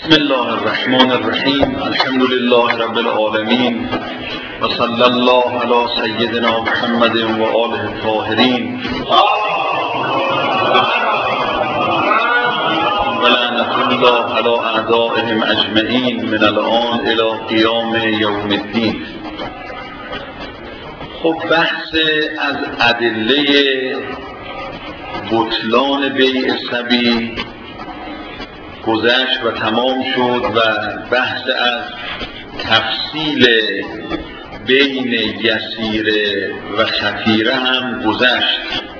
بسم الله الرحمن الرحیم. الحمد لله رب العالمین و صلی الله علی سیدنا محمد و آله الطاهرین و لعنة الله علی اعدائهم اجمعین من الآن الی قیام یوم الدین. خب بحث از ادله بطلان بیع صبی گذشت و تمام شد و بحث از تفصیل بین یسیره و خطیره هم گذشت.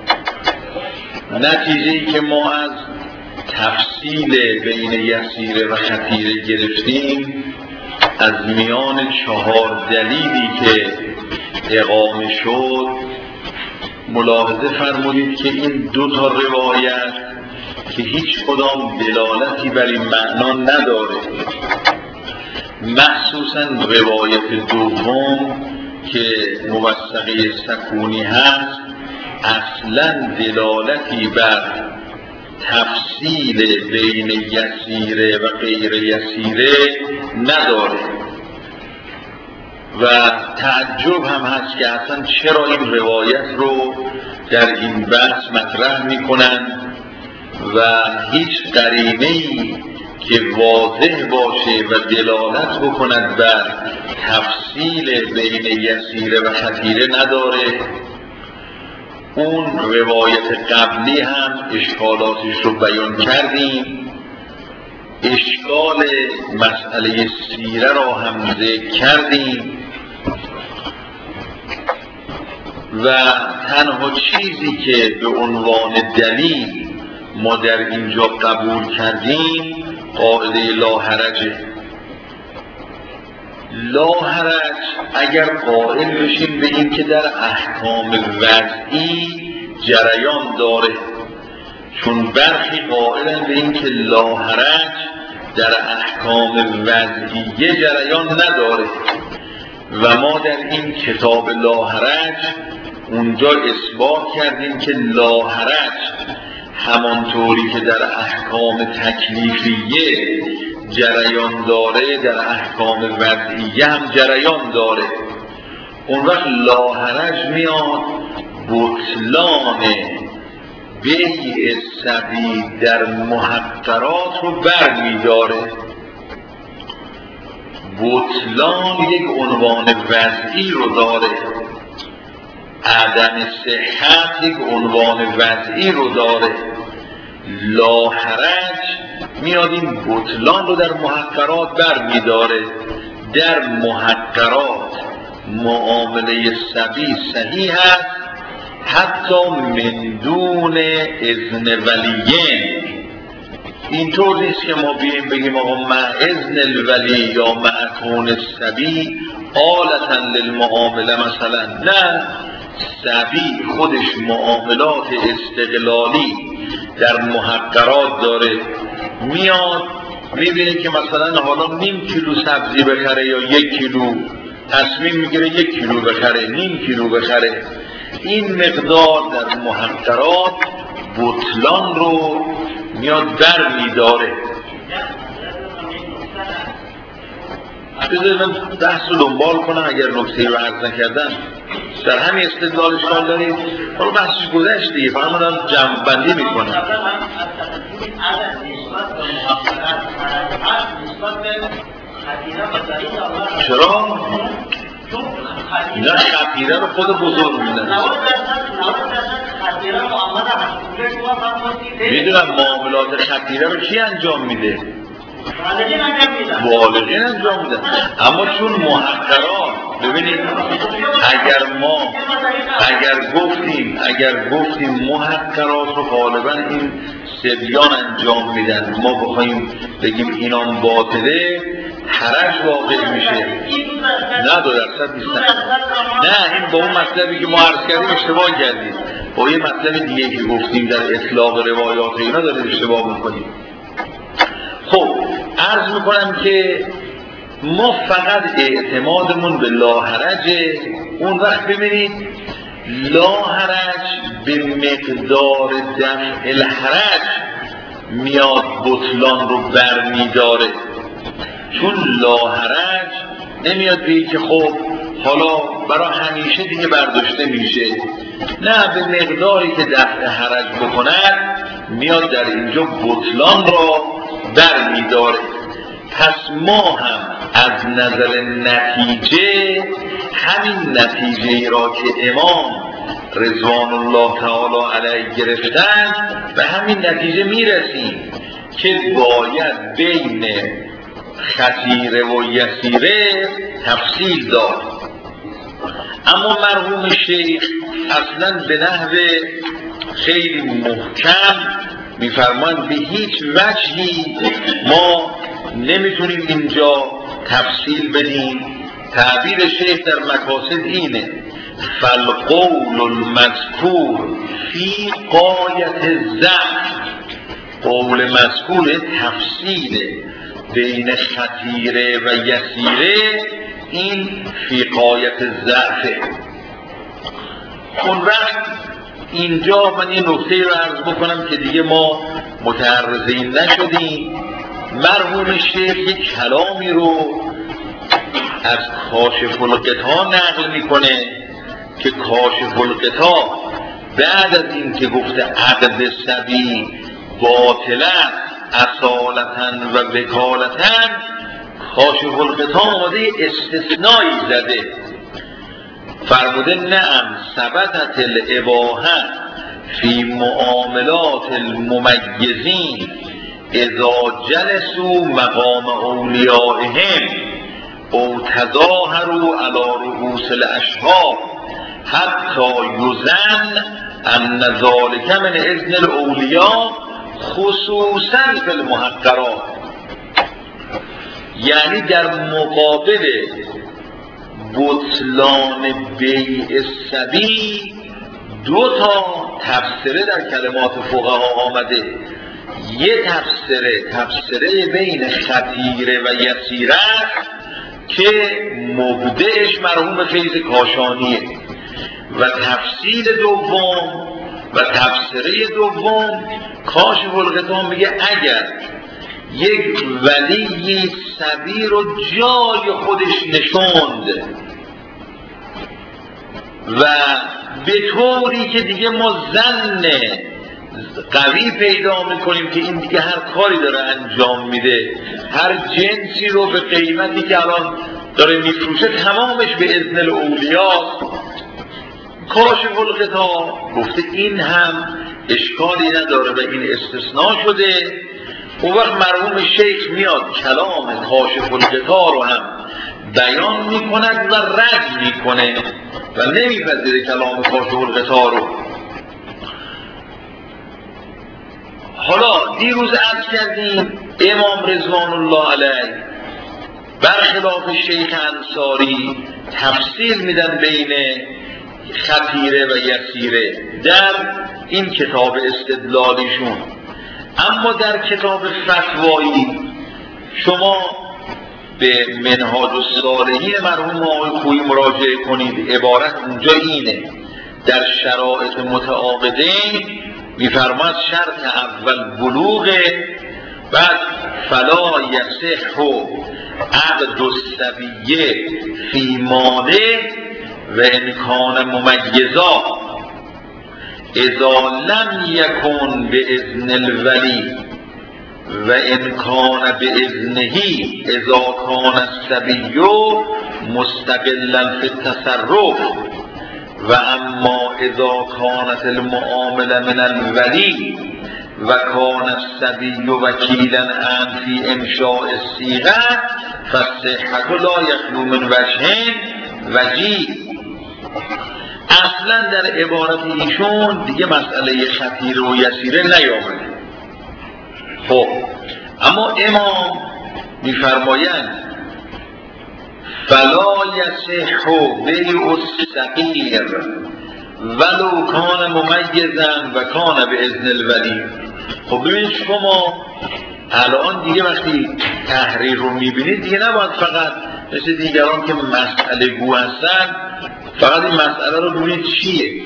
نتیجه‌ای که ما از تفصیل بین یسیره و خطیره گرفتیم از میان 4 دلیلی که اقامه شد ملاحظه فرمودید که این 2 تا روایت که هیچ کدام دلالتی بر این معنا نداره، مخصوصا روایت دوم که موثقه سکونی هست اصلا دلالتی بر تفصیل بین یسیره و غیر یسیره نداره و تعجب هم هست که اصلا چرا این روایت رو در این بحث مطرح میکنن و هیچ قرینه‌ای که واضح باشه و دلالت بکند بر تفصیل بین یسیره و خطیره نداره. اون روایت قبلی هم اشکالاتش رو بیان کردیم، اشکال مسئله سیره را هم ذکر کردیم و تنها چیزی که به عنوان دلیل ما در اینجا قبول کردیم قاعده لا حرجه. لا حرج اگر قائل بشیم به این که در احکام وضعی جریان داره، چون برخی قائلن به این که لا حرج در احکام وضعی جریان نداره و ما در این کتاب لا حرج اونجا اثبات کردیم که لا حرج همانطوری که در احکام تکلیفیه جریان داره در احکام وضعیه هم جریان داره. اون وقت لا حرج میاد بطلان بیع صبی در محقرات رو بر میداره. بطلان یک عنوان وضعی رو داره، عدم صحت یک عنوان وضعی رو داره. لا حرج میاد این بطلان رو در محقرات بر میداره. در محقرات معامله صبی صحیح هست حتی من دون اذن ولیین. اینطور نیست که ما بیاییم بگیم آقا مع اذن الولی یا مع کون صبی آلتا للمعامله مثلا. نه، صبی خودش معاملات استقلالی در محقرات داره. میاد میبینه که مثلا حالا نیم کیلو سبزی بخره یا 1 کیلو، تصمیم میگیره 1 کیلو بخره، نیم کیلو بخره. این مقدار در محقرات بطلان رو میاد بر میداره. بذارید من بحث رو دنبال کنم اگر نکته‌ای رو عرض نکردم. در همین استدلال اشکال دارید، حالا بحثش گذشت دیگه، فقط من دارم جمع بندی میکنم. چرا؟ نه، خطیره رو خود بزرگ میدن. میدونم معاملات خطیره رو کی انجام میده؟ بالغین انجام میدن. اما چون محقرات، ببینید اگر گفتیم محقرات رو غالبا این صبیان انجام میدن، ما بخوایم بگیم اینان باطله حرج واقع میشه. نه 2% نیستن. نه، این با اون مطلبی که ما عرض کردیم اشتباه کردیم، با یه مطلب دیگه که گفتیم در اطلاق روایات اینا داریم اشتباه میکنیم. خب عرض میکنم که ما فقط اعتمادمون به لا حرجه. اون وقت ببینید لا حرج به مقدار دفع الحرج میاد بطلان رو بر میداره. چون لاحرج نمیاد بگی که خب حالا برای همیشه دیگه برداشته میشه، نه، به مقداری که دفع حرج بکند میاد در اینجا بطلان را در میداره. پس ما هم از نظر نتیجه همین نتیجه را که امام رضوان الله تعالی علیه گرفتن به همین نتیجه میرسیم که باید بین خطیره و یسیره تفصیل داد. اما مرحوم شیخ اصلا به نحو خیلی محکم میفرمان به هیچ وجهی ما نمیتونیم اینجا تفصیل بدیم. تعبیر شیخ در مقاصد اینه: فالقول المذکور فی غایت الضعف. قول مذکور تفصیل بین خطیره و یسیره این فی غایت الضعف. اون وقت اینجا من یه نکته رو عرض بکنم که دیگه ما متعرضین نشدیم. مرحوم شیخ یک کلامی رو از کاشف الغطا نقل میکنه که کاشف الغطا بعد از این که گفته عقد صبی باطله اصالتاً و وکالتاً، کاشف الغطا آمده استثنایی زده، فرموده نعم ثبتت الاباحه فی معاملات الممیزین اذا جلسوا مقام اولیائهم او تظاهروا علی رؤوس الاشهار حتی یظن ان ذلک من اذن الاولیاء خصوصا فی المحقرات. یعنی در مقابل بطلان بیع صبی دو تا تفسیره در کلمات فقها آمده. یه تفسیره بین خطیره و یسیره که مبدعش مرحوم فیض کاشانیه و تفسیر دوم و تفسیره دوم کاشف الغطا میگه اگر یک ولی صبی رو جای خودش نشوند و به طوری که دیگه ما ظن قوی پیدا میکنیم که این دیگه هر کاری داره انجام میده، هر جنسی رو به قیمتی که الان داره میفروشه تمامش به اذن الاولیاء، کاشف الغطا گفته این هم اشکالی نداره و این استثناء شده. اون وقت مرحوم شیخ میاد کلام کاشف الغطا رو هم بیان میکند و رد میکنه و نمیپذیره کلام کاشف الغطا رو. حالا دیروز عرض کردیم امام رضوان الله علیه برخلاف شیخ انصاری تفصیل میدن بین خطیره و یسیره در این کتاب استدلالیشون. اما در کتاب فتوایی شما به منهاج الصالحین مرحوم آقای خویی مراجعه کنید، عبارت اونجا اینه: در شرایط متعاقدین میفرماد شرط اول بلوغه، بعد فلا یصح عقد الصبیه فی ماله و ان کان ممیزا اذا لم یکن باذن الولی و ان کان باذنه اذا کان الصبی مستقلا فی التصرف و اما اذا کانت المعامله من الولی و کان الصبی وکیلا عن فی انشاء الصیغه فالصحة لا یخلو من وجهین وجیه. اصلا در عبارت ایشون دیگه مسئله خطیره و یسیره نیامده. خب اما امام میفرمایند فلا یصح بیع الصغیر ولو کان ممیزا و کان باذن الولی. خب ببینید شما الان دیگه وقتی تحریر رو میبینید دیگه نباید فقط مثل دیگران که مسئله گو هستن فقط این مسئله رو ببینید چیه،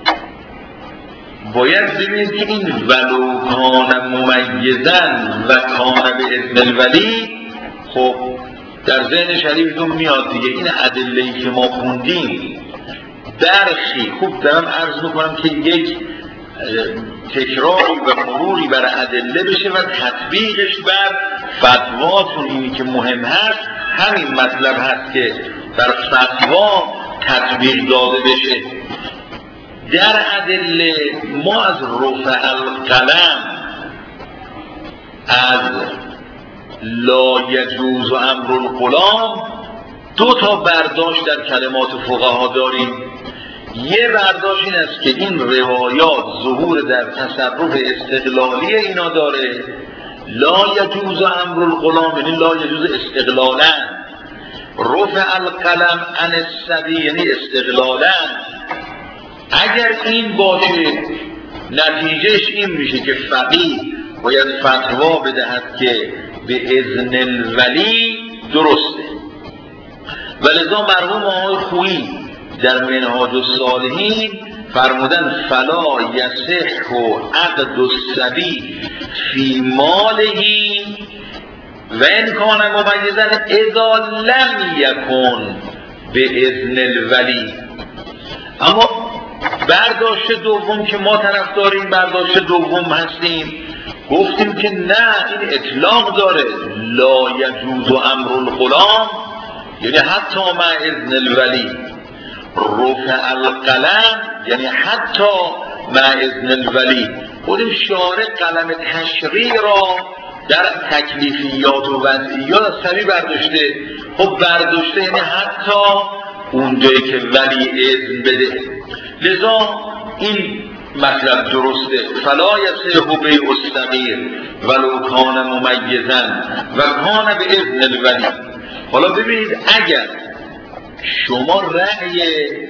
باید ببینید که این ولو کان ممیزا و کان باذن الولی خب در ذهن شریفتون میاد دیگه این ادله‌ای که ما خوندیم برخی، خوب دارم عرض میکنم که یک تکراری و مروری بر ادله بشه و تطبیقش بر فتواتون. اینی که مهم هست همین مطلب هست که بر فتوا تطبیق داده بشه. در ادله ما از رفع القلم، از لا یجوز و امر الغلام دو تا برداشت در کلمات فقها داریم. یه برداشت این است که این روایات ظهور در تصرف استقلالی اینا داره. لا یجوز و امر الغلام یعنی لا یجوز استقلالا، رفع القلم عن الصبی یعنی استقلالا. اگر این باشه نتیجهش این میشه که فقیه باید فتوا بدهد که به اذن الولی درسته. ولذا مرحوم آقای خویی در منهاج الصالحین فرمودن فلا یصح عقد الصبی فی ماله و ان کان ممیزا اذا لم یکن به اذن الولی. اما برداشت دوم که ما طرفداریم، برداشت دوم هستیم، گفتیم که نه، این اطلاق داره. لا یجوز امر الغلام یعنی حتی مع اذن الولی، رفع القلم یعنی حتی مع اذن الولی. خودم شارع قلم تشریع را در تکلیفیات و وضعیات از صبی برداشته. خب برداشته یعنی حتی اونجایی که ولی اذن بده. لذا این مطلب درسته. فلا یصح بیع الصغیر ولو کان ممیزا و کان به اذن الولی. حالا ببینید اگر شما رأی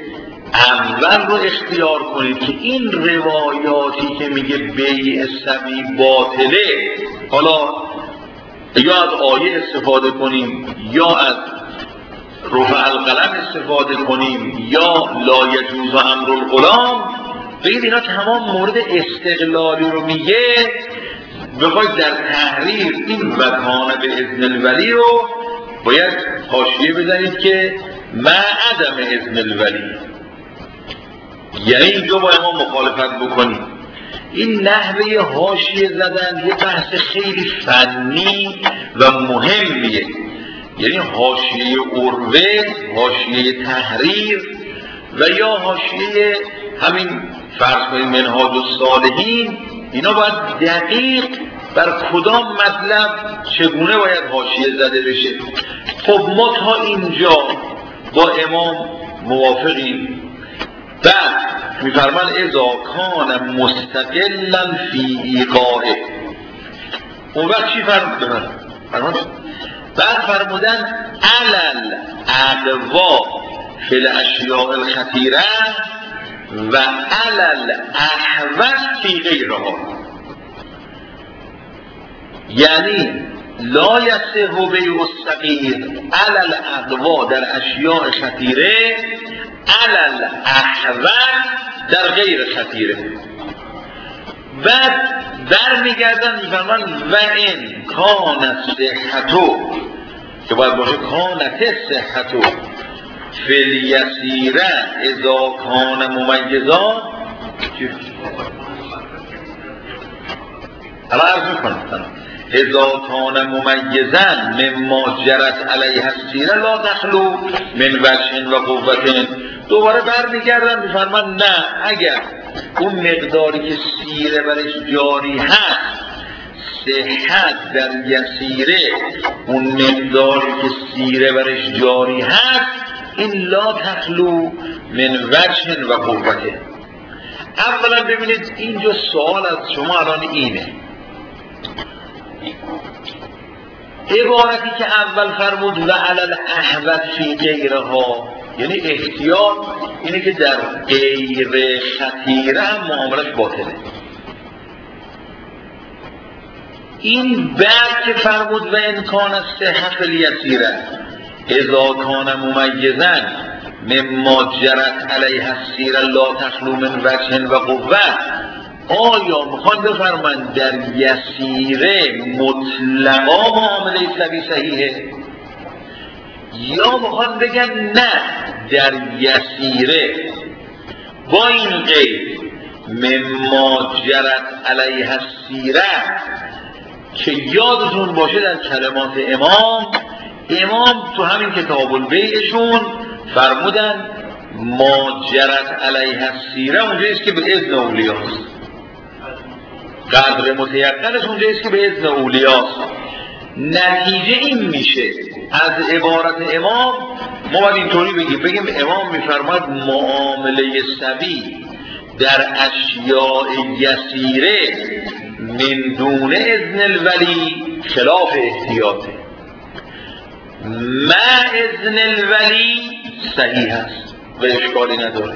اول رو اختیار کنید که این روایاتی که میگه بیع صبی باطله، حالا یا از آیه استفاده کنیم یا از رفع القلم استفاده کنیم یا لا یجوز امر الغلام، بگید اینا تمام مورد استقلالی رو میگه. بخواید در تحریر این وکانه به اذن الولی رو باید حاشیه بزنید که مع عدم اذن الولی، یعنی اینجا باید ما مخالفت بکنیم. این نحوه حاشیه زدن یه بحث خیلی فنی و مهمیه. یعنی حاشیه عروه، حاشیه تحریر و یا حاشیه همین فرض کنید منهاج الصالحین، اینا باید دقیق بر کدام مطلب چگونه باید حاشیه زده بشه. خب ما تا اینجا با امام موافقیم. بعد میفرمان اذا کان مستقلا فی ایقاعه. اون وقت چی فرمودن؟ بعد فرمودن علل اقوا فی الاشیاء الخطیره و علل احوث فی غیرها. یعنی لا یصح بیع الصغیر علل اقوا در اشیاء خطیره، علل احوث در غیر خطیره. بعد برمیگردن میفرمان و این کان صحتو که باید باشه کانت صحتو فی الیسیره اذا کان ممیزا. حالا عرض میکنم اذا کان ممیزا مما جرت علیه السیره لا تخلو من وجه و قوة. دوباره برمیگردن میفرمان نه، اگر اون مقداری که سیره برش جاری هست صحت در یسیره، اون مقداری که سیره برش جاری هست این لا تخلو من وجه و قوة. اولا ببینید اینجا سوال از شما الان اینه، عبارتی که اول فرمود و علل احوث فی غیرها، یعنی احتیاط اینه که در غیر خطیره هم معاملش باطله. این بعد که فرمود و امکان صحت الیسیره اذا کان ممیزا مما جرت علیه السیره لا تخلو من وجه و قوة، آیا میخوان بفرمایند در یسیره مطلقا معامله سبی صحیحه، یا میخوان بگن نه در یسیره با این قید مما جرت علیه السیره که یادتون باشه در کلمات امام تو همین کتاب البیعشون فرمودن ما جرت علیه السیره اونجاییست که به اذن اولیاست، قدر متیقنش اونجاییست که به اذن اولیاست. نتیجه این میشه از عبارت امام ما باید اینطوری بگیم امام میفرماید معامله سبی در اشیاء یسیره من دون اذن الولی خلاف احتیاطه، ما اذن الولی صحیح است و اشکالی نداره.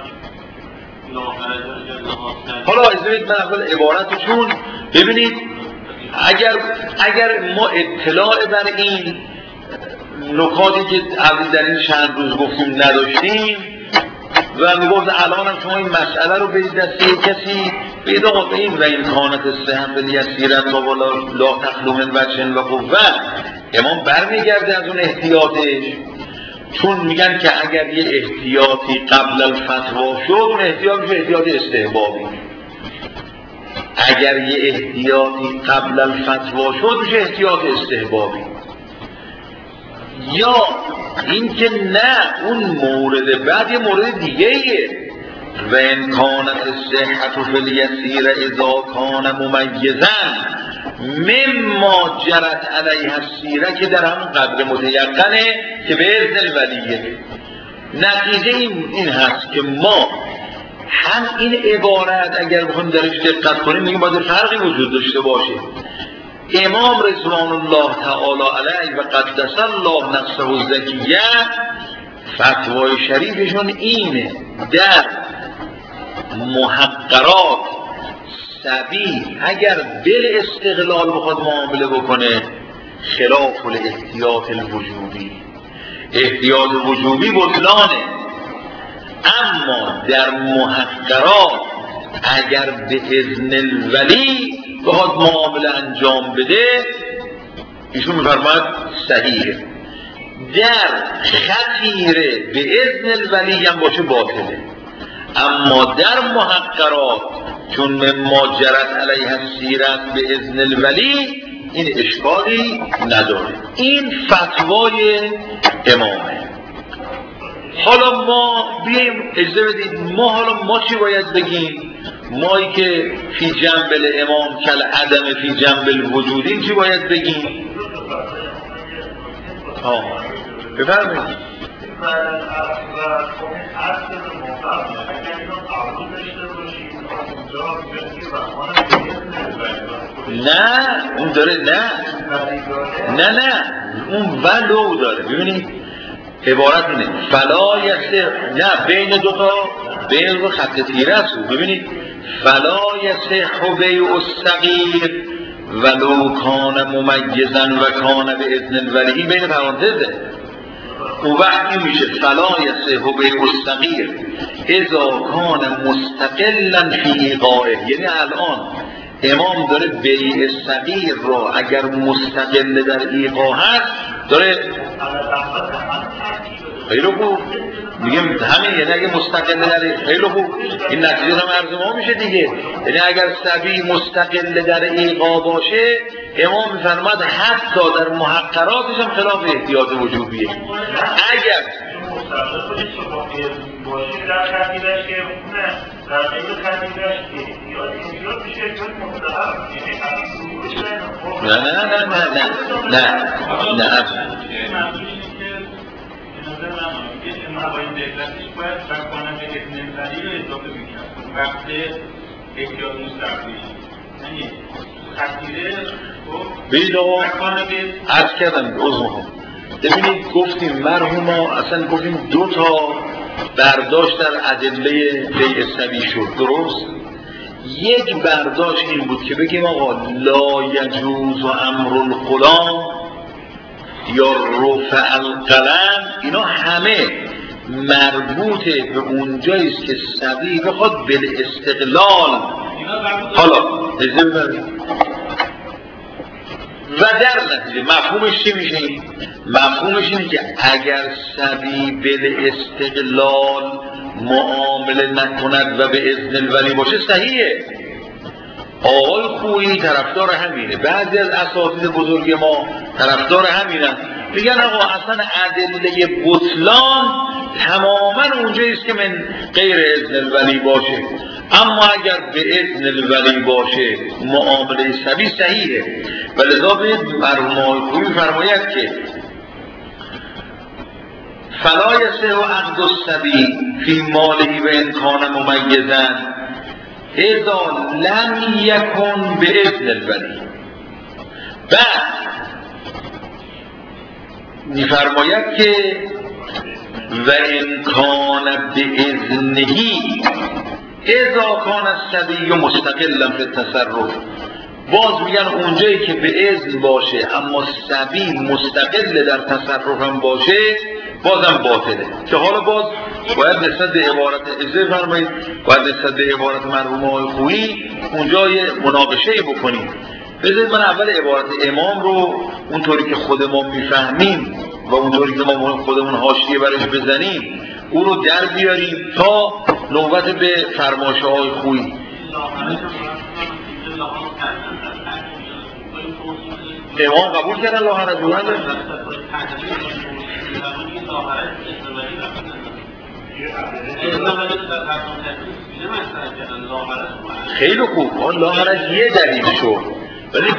حالا اجازه من اول عبارتشون ببینید، اگر ما اطلاع بر این نکاتی که در این چند روز گفتیم نداشتیم و میگفت الان هم شما این مسئله رو بدید دسته کسی پیدا قطعیم و این کانت سهم به یسیرت و بالا لا تخلو من وجهن و قوه، امام برمیگرده از اون احتیاطش، چون میگن که اگر یه احتیاطی قبل الفتوا شد اون احتیاط میشه احتیاط استحبابی، اگر یه احتیاطی قبل الفتوا شد میشه احتیاط استحبابی. یا این که نه اون مورد بعد یه مورد دیگه ایه و امکانت صحت و فلیسیر اذا کان ممیزن مما جرت علیه السیره که در همون قدر متیقنه که به اذن ولیه. نتیجه این هست که ما هم این عبارت اگر بخوایم درش دقت کنیم میگیم باید فرقی وجود داشته باشه. امام رضوان الله تعالی علیه و قدس الله نفسه الزکیه فتوای شریفشون اینه در محقرات سبی اگر بل استقلال بخواد معامله بکنه خلاف الاحتیاط الوجوبی، احتیاط وجوبی بطلانه، اما در محقرات اگر به اذن الولی بخواد معامله انجام بده ایشون میفرماید صحیحه، در خطیره به اذن الولی هم باشه باطله، اما در محقرات چون مما جرت علیه السیرت به اذن الولی این اشکالی نداره. این فتوای امامه. حالا ما بیاییم اجازه بدید ما چی باید بگیم؟ مایی که فی جنب الامام کل عدم فی جنب الوجودین چی باید بگیم؟ بفرمایید. نه اون داره نه اون ولو داره. ببینید عبارت اینه فلا یسه، نه بین دو خط تیره است. ببینید فلا یسه بیع الصغیر ولو کان ممیزا و کان به اذن الولی، بین پرانتزه. اون وقت این میشه فلا یسه بیع الصغیر اذا کان مستقلا فی ایقاعه، یعنی الان امام داره بیع صغیر را اگر مستقل در ایقاع هست داره خیلی خوب میگم همین، یعنی اگه مستقل در خیلی خوب این نتیجه هم عرض ما میشه دیگه، یعنی اگر صبی مستقل در ایقاع باشه امام میفرماد حتی در محقراتش هم خلاف احتیاط وجوبیه. اگر باشه در خطیبش که نه در غیر خطیبش احتیاط میشه ما با این دقیقتش باید بکنم به اذن الولی رو اضافه میکنم وقت احتیاط مستقلیش، یعنی خطیره بید آقا عرض کردم عضوها. ببینید گفتیم مرحوما اصلا گفتیم دو تا برداشت در ادله بیع صبی شد، درست؟ یک برداشت این بود که بگیم آقا لا یجوز و امر الغلام یا رفع القلم، اینا همه مربوط به اونجاییست که صبی بخواد به استقلال حالا اجازه ببرید و در نتیجه مفهومش چی میشه؟ مفهومش اینه که اگر سبی بل استقلال معامله نکند و به اذن الولی باشه صحیحه. آقای خویی طرفدار همینه، بعضی از اساتید بزرگ ما طرفدار همینن، میگن آقا اصلا ادله بطلان تماما اونجاییست که من غیر اذن الولی باشه، اما اگر به اذن الولی باشه معامله سبی صحیحه. و لذا به مرحوم آقای خویی فرماید که فلا یصح عقد الصبی فی ماله و ان کان ممیزا اذا لم یکن به اذن الولی. بعد میفرماید که و ان کان به اذنهی اذا کان الصبی مستقلا فی التصرف. باز میگن اونجایی که به اذن باشه اما صبی مستقل در تصرف هم باشه بازم باطله، که حالا باز باید نسبت به عبارت اجازه فرمایید باید نسبت به عبارت مرحوم آقای خویی اونجا یه مناقشه‌ای بکنیم. بذارید من اول عبارت امام رو اونطوری که خود ما میفهمیم و اونطوری که ما خودمون حاشیه برش بزنیم اون رو در بیاریم تا نوبت به فرمایش‌های آقای خویی. امام قبول کردن لا حرج بوده؟ خیلی خوب، آن لا حرج یه دلیل شد، ولی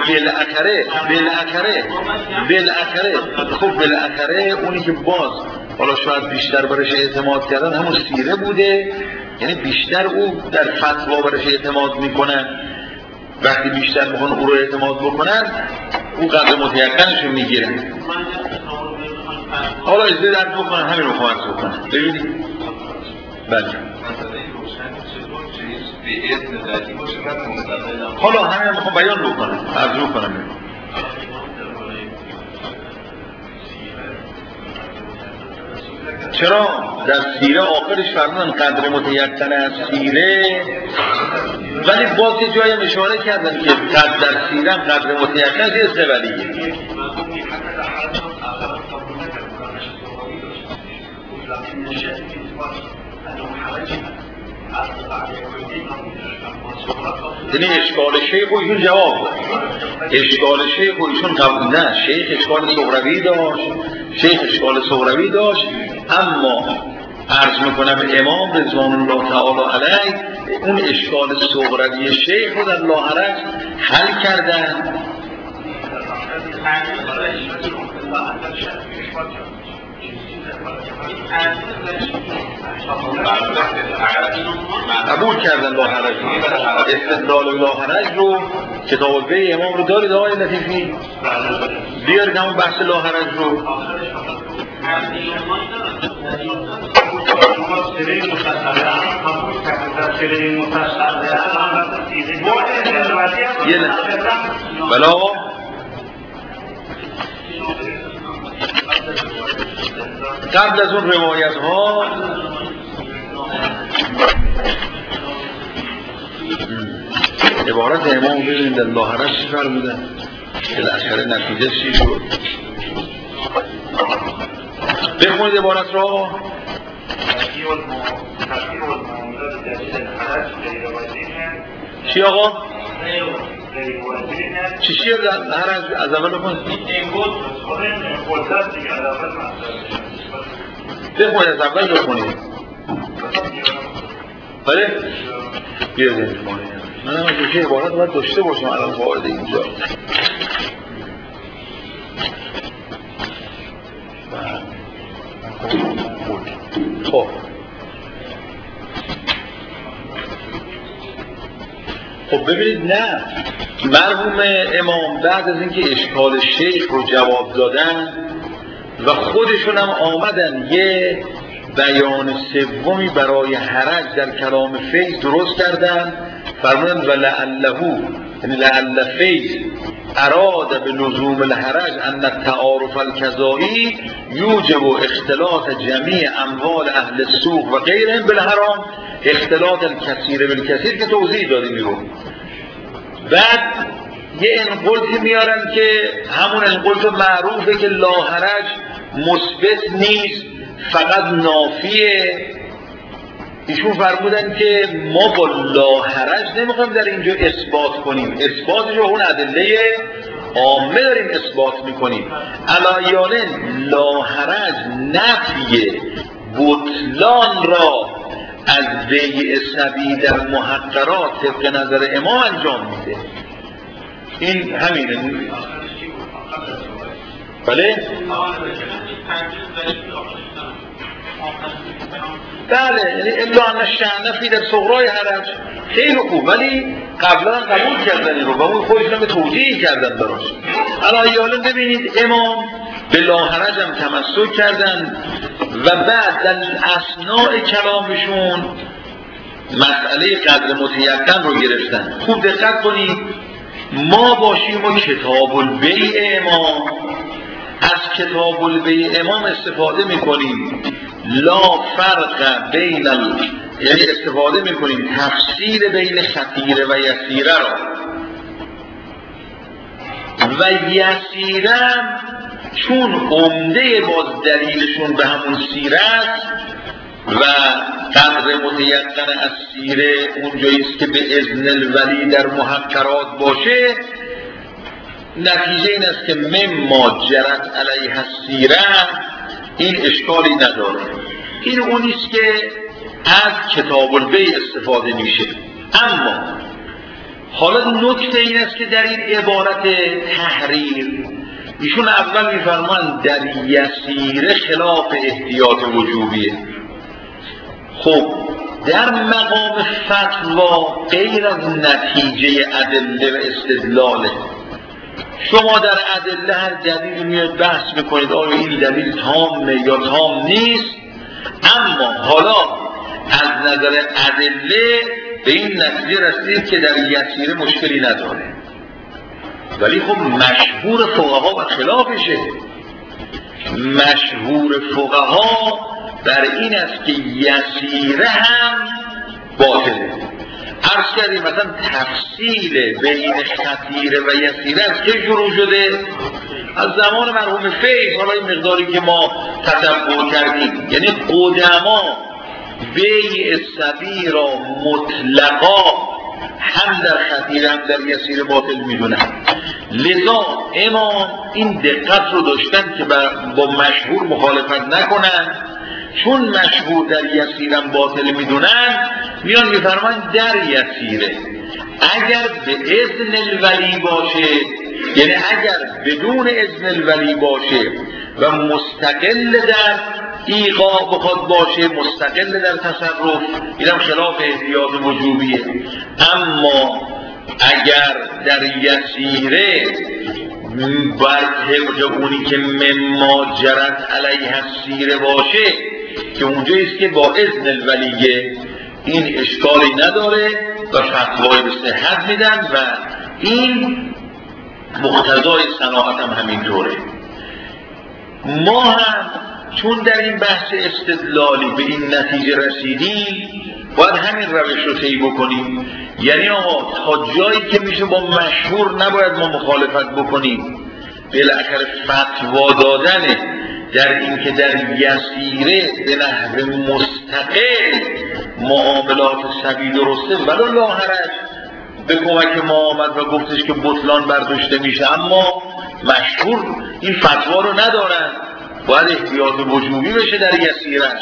بالاخره اونی که باز حالا شاید بیشتر برش اعتماد کردن همون سیره بوده، یعنی بیشتر او در فتوا برش اعتماد میکنن، وقتی بیشتر میخوان او رو اعتماد بکنن او قدر متیقنش رو میگیرن. حالا اجازه درد بکنن همین رو خواهد بکنن. ببینید بله حالا همین رو میخوام بیان بکنم عرض بکنم. چرا در سیره آخرش فرمودن قدر متیقن از سیره، ولی باز یه جایی اشاره کردن که در سیره قدر متیقن از ولیه. یعنی اشکال شیخ و ایشون جواب داد. اشکال شیخ و ایشون قبول نه، شیخ اشکال صغروی داشت، اما عرض میکنم امام رضوان الله تعالی علیه اون اشکال صغروی شیخ رو در لا حرج حل کردن. قبول کردن لا حرج، استدلال لا حرج رو کتاب البیع امام رو دارید آقای لطیفی؟ بیارید همون بحث لا حرج رو. بلا قبل از اون روایت ها عبارت امام ببینید در لا حرج چی فرمودن که بالاخره نتیجه چی شد. بخونید عبارت را. چی آقا؟ چیه در حرج از اول بخونید؟ بخونید از اول بخونید. بله؟ بیارید بخونید. من که عبارت باید داشته باشم الان وارد اینجا. خب ببینید نه، مرحوم امام بعد از اینکه اشکال شیخ رو جواب دادن و خودشون هم آمدن یه بیان سومی برای حرج در کلام فیض درست کردن، فرمودن و لعله، یعنی لعل فیض اراد به لزوم الحرج ان التعارف الکذایی یوجب اختلاط جمیع اموال اهل السوق و غیرهم بالحرام اختلاط الکثیر بالکثیر که توضیح دادیم رو. بعد یه انقلت میارن که همون انقلت معروفه که لا حرج مثبت نیست فقط نافیه. ایشون فرمودن که ما با لا حرج نمیخوایم در اینجا اثبات کنیم، اثباتش رو اون ادله عامه داریم اثبات میکنیم. علایانه لا حرج نفی بطلان را از بیع سبی در محقرات طبق نظر امام انجام میده. این همینه. بله؟ بله، یعنی الا ان الشعنفی در صغرای حرج خیلی خوب، ولی قبلا قبول کردن این رو و اون خودشون به توجیه کردن براش. الان ببینید امام به لا حرج هم تمسک کردن و بعد در اثناء کلامشون مسئله قدر متیقن رو گرفتن. خوب دقت کنید، ما باشیم و کتاب البیع امام، از کتاب البیع امام استفاده میکنیم لا فرق بین یعنی استفاده میکنیم تفصیل بین خطیره و یسیره را و یسیرم چون عمده باز دلیلشون به همون سیره است و قدر متیقن از سیره اونجاییست که به اذن الولی در محقرات باشه، نتیجه این است که مما جرت علیه السیره این اشکالی نداره. این اونیست که از کتاب البیع استفاده میشه. اما حالا نکته این است که در این عبارت تحریر ایشون اول میفرمان در یسیره خلاف احتیاط وجوبیه. خب در مقام فتوا غیر از نتیجه ادله و استدلاله. شما در ادله هر دلیل میاد بحث بکنید آیا این دلیل تامه یا تام نیست، اما حالا از نظر ادله به این نتیجه رسید که در یسیره مشکلی نداره. ولی خب مشهور فقها و خلافشه. مشهور فقها بر این است که یسیره هم باطله. عرض کردیم مثلا تفصیل بین خطیره و یسیره از که شروع شده؟ از زمان مرحوم فیض. حالا این مقداری که ما تتبع کردیم، یعنی قدما بیع سبی را مطلقا هم در خطیره هم در یسیره باطل میدونن. لذا امام این دقت رو داشتن که با مشهور مخالفت نکنن، چون مشهور در یسیرم باطل میدونن میان میفرمان در یسیره اگر به اذن الولی باشه، یعنی اگر بدون اذن الولی باشه و مستقل در ایقاع بخواد باشه، مستقل در تصرف، اینم خلاف احتیاط وجوبیه. اما اگر در یسیره بر طبق اونی که مما جرت علیه السیره باشه که اونجاییست که با اذن الولیه، این اشکالی نداره و فتوای به صحت میدن و این مقتضای صناعت هم همینطوره. ما هم چون در این بحث استدلالی به این نتیجه رسیدیم باید همین روش رو طی بکنیم. یعنی آقا تا جایی که میشه با مشهور نباید ما مخالفت بکنیم. بالاخره فتوا دادنه در این که در یسیره به نحو مستقل معاملات سبی درسته ولو لا حرج به کمک ما آمد و گفتش که بطلان برداشته میشه، اما مشهور این فتوا رو ندارن، باید احتیاط وجوبی بشه در یسیرش.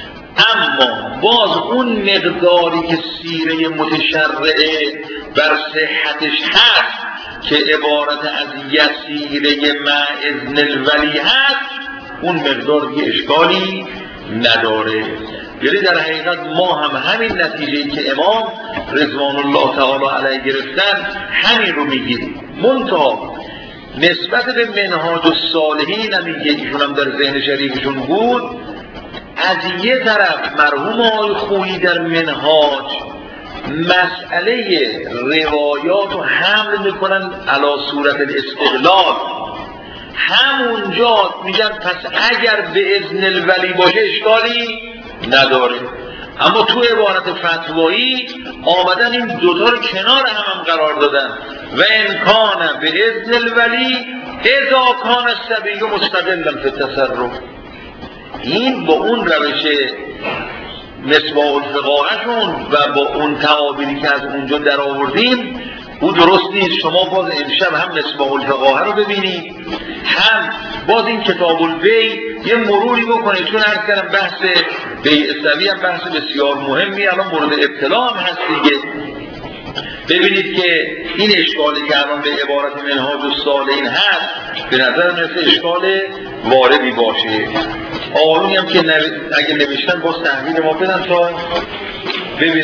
اما باز اون مقداری که سیره متشرعه بر صحتش هست که عبارت از یسیره مع اذن الولی هست، اون مقدار دیگه اشکالی نداره. یعنی در حقیقت ما هم همین نتیجه‌ای که امام رضوان الله تعالی علیه گرفتن همین رو میگیریم. منتها نسبت به منهاج الصالحین هم یکیشون هم در ذهن شریفشون بود. از یه طرف مرحوم آقای خویی در منهاج مسئله روایات رو حمل میکنن علی صورت الاستقلال. همونجا میگن پس اگر به اذن الولی باشه اشکالی نداره. اما تو عبارت فتوایی آمدن این دوتا رو کنار هم قرار دادن و امکان به اذن الولی اذا کان الصبی مستقلا فی التصرف. این با اون روش مصباح الفقاهشون و با اون تعابیری که از اونجا در آوردیم او درست نیست. شما باز امشب هم مصباح الفقاهه رو ببینید، هم باز این کتاب البیع یه مروری بکنید، چون عرض کردم بحث بیع سوی هم بحث بسیار مهمی الان مورد ابتلا هم هست دیگه. ببینید که این اشکالی که الان به عبارت منهاج الصالحین هست به نظر مثل اشکال واردی باشه. آقایونی هم که اگه نوشتن باز تحویل ما بدن تا ببینید